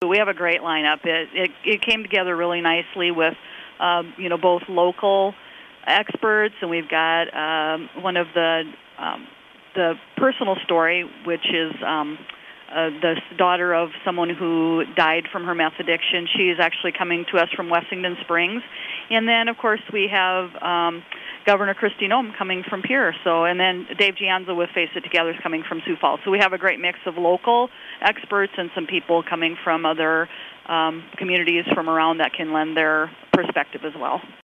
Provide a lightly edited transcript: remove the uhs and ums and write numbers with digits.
we have a great lineup. It came together really nicely with, both local experts, and we've got one of the personal story, which is the daughter of someone who died from her meth addiction. She's actually coming to us from Wessington Springs. And then, of course, we have Governor Kristi Noem coming from Pierre. And then Dave Gianza with Face It Together is coming from Sioux Falls. So we have a great mix of local experts and some people coming from other communities from around that can lend their perspective as well.